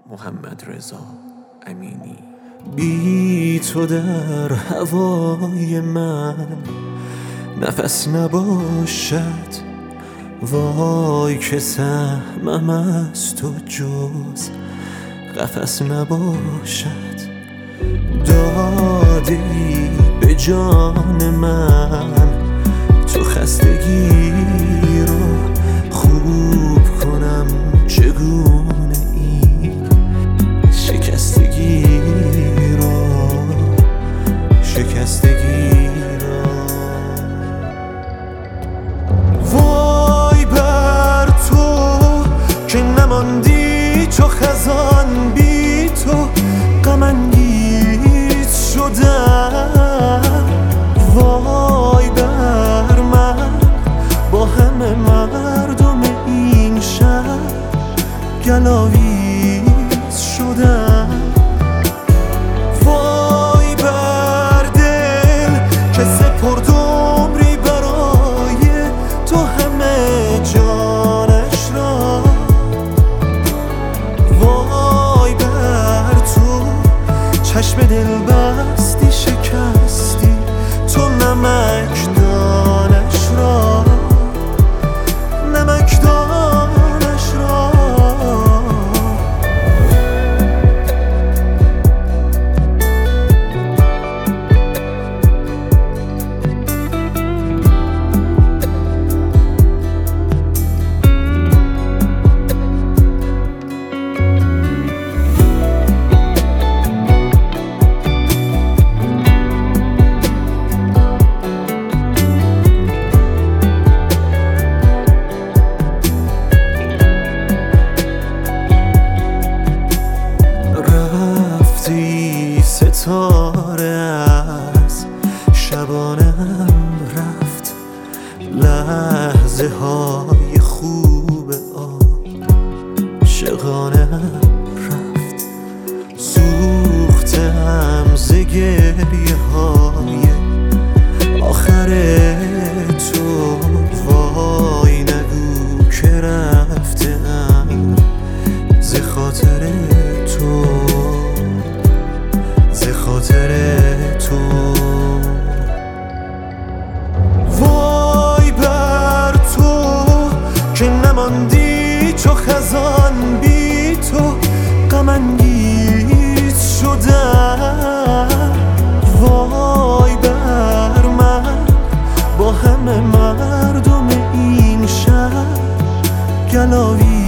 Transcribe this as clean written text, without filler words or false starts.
محمد رضا امینی. بی تو در هوای من نفس نباشد، وای که سهمم از تو جز قفس نباشد. دادی به جان من تو خستگی رو خوب کنم، چگونه این شکستگی رو وای بر تو که نماندی چو خزان، بی تو غم انگیز شدم. وای بر من با همه مردم این شهر گلاویز شدم. وای بر دل که سپرد عمری برای تو همه جانش را. وای بر تو چشم دل بستی، شکستی تو نمکدانش را، نمکدانش را. ستاره از شبانم رفت، لحظه های خوب عاشقانم رفت. سوختم ز گریه های آخر تو، وای نگو که رفتم ز خاطر تو، خاطر تو. وای بر تو که نماندی چو خزان، بی تو غم انگیز شدم. وای بر من با همه مردم این شهر گلاویز